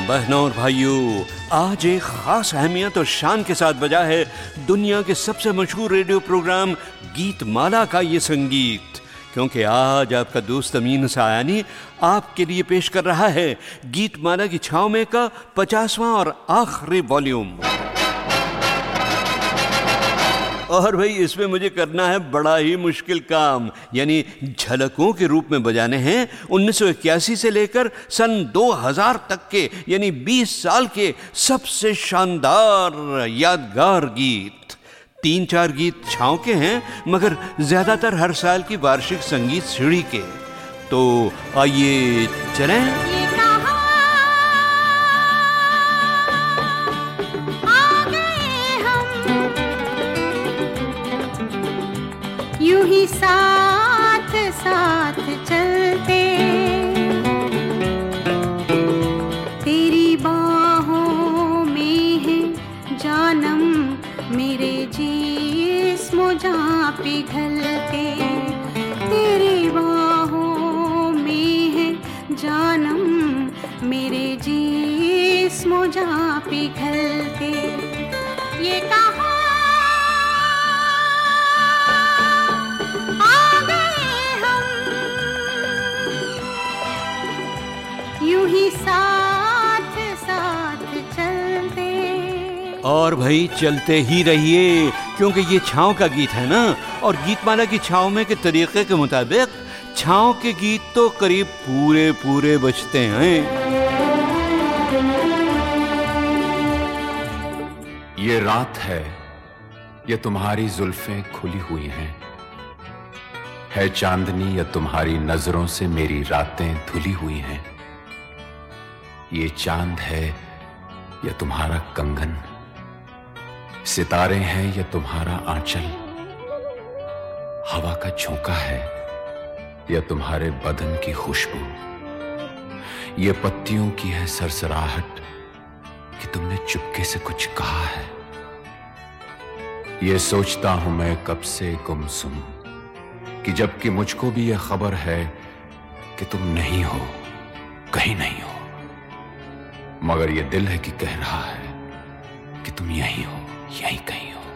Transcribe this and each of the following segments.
बहनों और भाइयों, आज एक खास अहमियत और शान के साथ बजा है दुनिया के सबसे मशहूर रेडियो प्रोग्राम गीत माला का ये संगीत, क्योंकि आज आपका दोस्त अमीन सायानी आपके लिए पेश कर रहा है गीत माला की छाँव में का 50वां और आखिरी वॉल्यूम। और भाई इसमें मुझे करना है बड़ा ही मुश्किल काम, यानी झलकों के रूप में बजाने हैं 1981 से लेकर सन 2000 तक के, यानी 20 साल के सबसे शानदार यादगार गीत। 3-4 गीत छाँव के हैं, मगर ज्यादातर हर साल की वार्षिक संगीत सीढ़ी के। तो आइए चलें। यूं ही साथ साथ चलते, तेरी बाहों में है जानम मेरे जिस्म जाँ पिघलते, तेरी बाहों में है जानम मेरे जिस्म जाँ पिघलते। ये कहा ही साथ साथ चलते। और भाई चलते ही रहिए, क्योंकि ये छाँव का गीत है ना, और गीतमाला की छाँव में के तरीके के मुताबिक छाँव के गीत तो करीब पूरे पूरे बजते हैं। ये रात है, ये तुम्हारी जुल्फें खुली हुई हैं, है चांदनी या तुम्हारी नजरों से मेरी रातें धुली हुई हैं। ये चांद है या तुम्हारा कंगन, सितारे हैं या तुम्हारा आंचल, हवा का झोंका है या तुम्हारे बदन की खुशबू, ये पत्तियों की है सरसराहट कि तुमने चुपके से कुछ कहा है। ये सोचता हूं मैं कब से गुमसुम कि जबकि मुझको भी यह खबर है कि तुम नहीं हो, कहीं नहीं हो, मगर ये दिल है कि कह रहा है कि तुम यहीं हो, यहीं कहीं हो।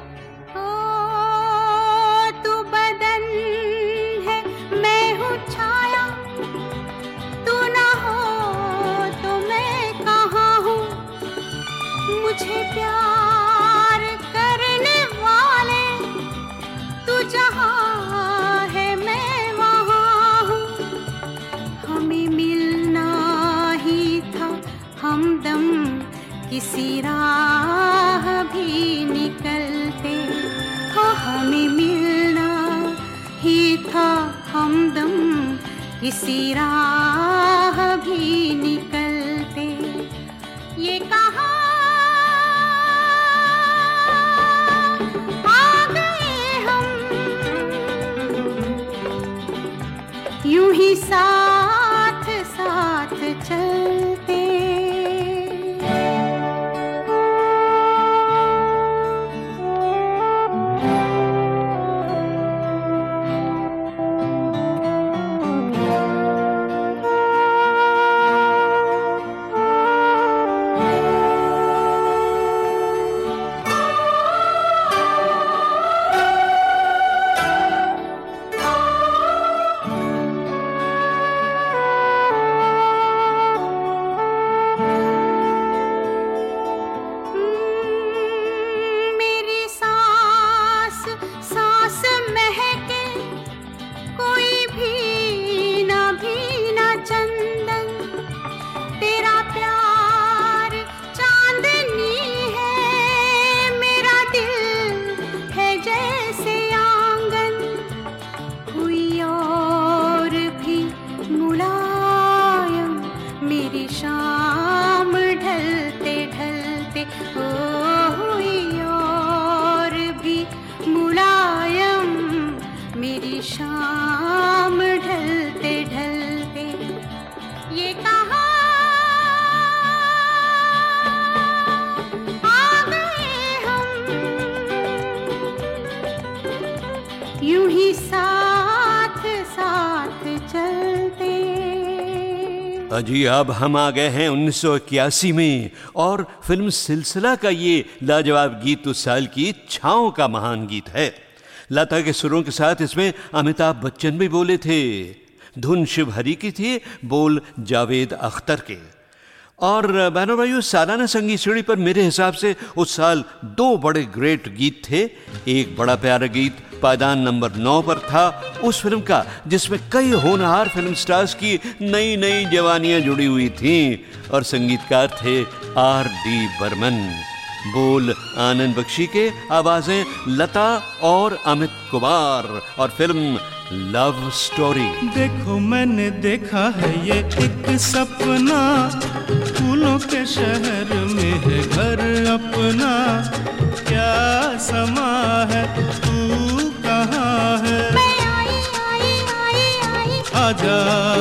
तू बदन है, मैं हूँ छाया, तू ना हो तो मैं कहाँ हूँ। मुझे प्यार करने वाले तू जहाँ है मैं वहाँ हूँ। हमें मिलना ही था हमदम किसी राह भी निकलते, हो हमें मिलना ही था हमदम किसी राह भी निकलते। ये कहा आ गए हम, यूं ही साथ साथ चलते। यूं ही साथ साथ चलते। अजी अब हम आ गए हैं 1981 में और फिल्म सिलसिला का ये लाजवाब गीत उस साल की छाँव का महान गीत है। लता के सुरों के साथ इसमें अमिताभ बच्चन भी बोले थे। धुन शिव हरी की थी, बोल जावेद अख्तर के। और बहनों भाइयों, सालाना संगीत सीढ़ी पर मेरे हिसाब से उस साल 2 बड़े ग्रेट गीत थे। एक बड़ा प्यारा गीत पायदान नंबर 9 पर था, उस फिल्म का जिसमें कई होनहार फिल्म स्टार्स की नई नई जवानियां जुड़ी हुई थीं और संगीतकार थे R.D. बर्मन। बोल आनंद बख्शी के, आवाजें लता और अमित कुमार और फिल्म लव स्टोरी। देखो मैंने देखा है ये एक सपना, फूलों के शहर में है घर अपना, क्या समा है तू कहाँ है, मैं आई आई आई आई, आजा,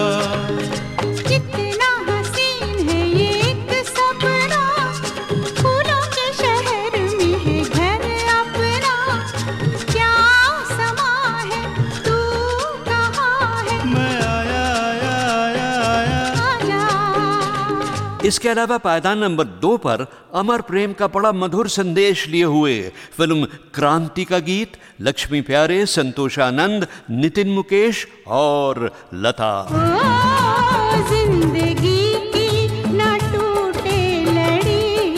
कितना हसीन है ये एक सपना, फूलों के शहर में है घर अपना, क्या समा है तू कहाँ है, मैं आया आया आया आया। आजा। इसके अलावा पायदान नंबर 2 पर अमर प्रेम का बड़ा मधुर संदेश लिए हुए फिल्म क्रांति का गीत, लक्ष्मी प्यारे, संतोष आनंद, नितिन मुकेश और लता। ओ जिंदगी की ना टूटे लड़ी,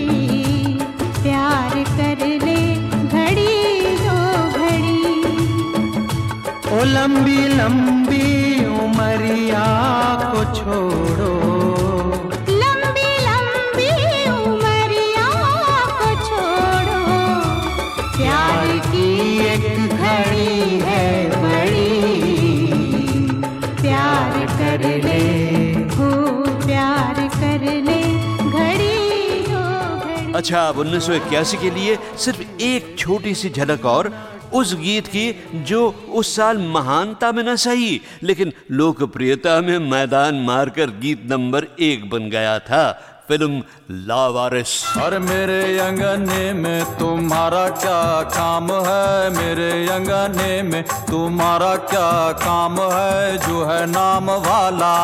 प्यार कर ले घड़ी दो घड़ी, ओ लंबी लंबी उमरिया को छोड़ो, लंबी लंबी उमरिया को छोड़ो, प्यार की एक घड़ी है बड़ी, प्यार कर ले हो, प्यार कर ले घड़ी दो घड़ी। अच्छा, अब 1981 के लिए सिर्फ एक छोटी सी झलक और उस गीत की जो उस साल महानता में न सही लेकिन लोकप्रियता में मैदान मारकर गीत नंबर 1 बन गया था, फिल्म लावारिस। और मेरे अंगने में तुम्हारा क्या काम है, मेरे अंगने में तुम्हारा क्या काम है, जो है नाम वाला,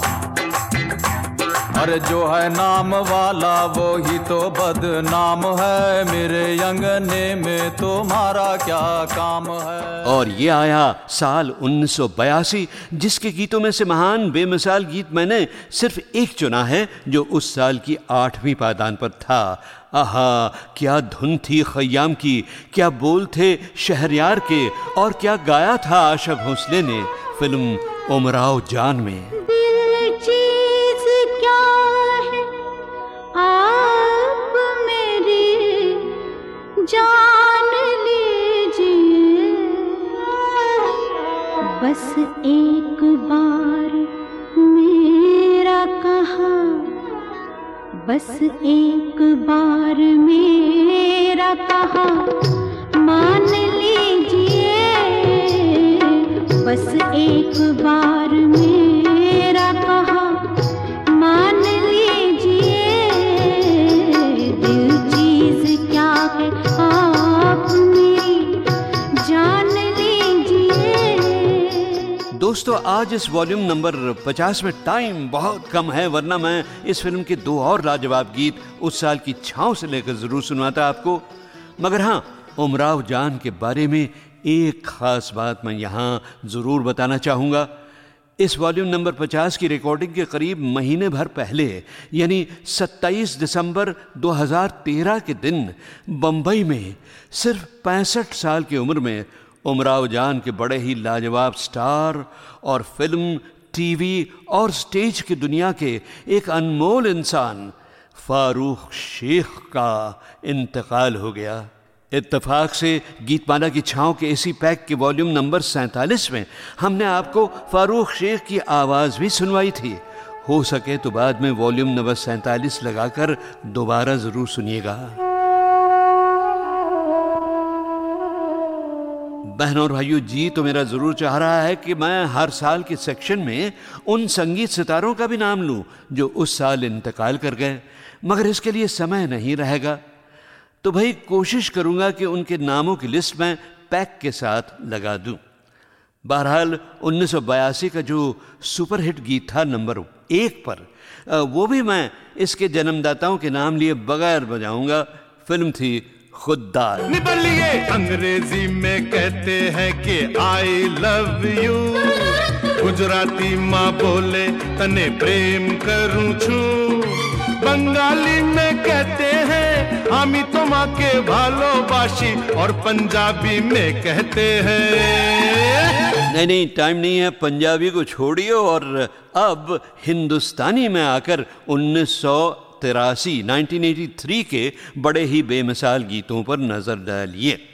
अरे जो है नाम वाला वो ही तो बदनाम है, मेरे अंगने में तुम्हारा क्या काम है। और ये आया साल 1982, जिसके गीतों में से महान बेमिसाल गीत मैंने सिर्फ एक चुना है जो उस साल की 8वीं पायदान पर था। आहा, क्या धुन थी खय्याम की, क्या बोल थे शहरयार के और क्या गाया था आशा भोसले ने फिल्म उमराव जान में। दिल चीज क्या है आप मेरी जान लीजिए, बस एक बार मेरा कहा, बस एक बार मेरा कहा मान लीजिए, बस एक बार मेरा कहा मान लीजिए, दिल चीज क्या है आप मेरी जान लीजिए। दोस्तों, आज इस वॉल्यूम नंबर 50 में टाइम बहुत कम है, वरना मैं इस फिल्म के 2 और लाजवाब गीत उस साल की छाँव से लेकर जरूर सुनाता आपको। मगर हाँ, उमराव जान के बारे में एक खास बात मैं यहाँ जरूर बताना चाहूँगा। इस वॉल्यूम नंबर 50 की रिकॉर्डिंग के करीब महीने भर पहले, यानी 27 दिसंबर 2013 के दिन बम्बई में सिर्फ 65 साल की उम्र में उमराव जान के बड़े ही लाजवाब स्टार और फिल्म, टीवी और स्टेज की दुनिया के एक अनमोल इंसान फारूक शेख का इंतकाल हो गया। इत्तेफाक से गीतमाला की छाँव के इसी पैक के वॉल्यूम नंबर 47 में हमने आपको फारूक शेख की आवाज़ भी सुनवाई थी। हो सके तो बाद में वॉल्यूम नंबर 47 लगाकर दोबारा ज़रूर सुनिएगा। बहनों और भाइयों, जी तो मेरा ज़रूर चाह रहा है कि मैं हर साल के सेक्शन में उन संगीत सितारों का भी नाम लूं जो उस साल इंतकाल कर गए, मगर इसके लिए समय नहीं रहेगा। तो भाई कोशिश करूंगा कि उनके नामों की लिस्ट में पैक के साथ लगा दूं। बहरहाल 1982 का जो सुपरहिट गीत था नंबर 1 पर, वो भी मैं इसके जन्मदाताओं के नाम लिए बगैर बजाऊंगा। फिल्म थी खुददार। निबलिए अंग्रेजी में कहते हैं कि आई लव यू, गुजराती माँ बोले तने प्रेम करूं छू, बंगाली में कहते हैं हामी तो माँ के भालोबाशी, और पंजाबी में कहते हैं नहीं, टाइम नहीं है, पंजाबी को छोड़िए और अब हिंदुस्तानी में आकर 1983 के बड़े ही बेमिसाल गीतों पर नजर डालिए।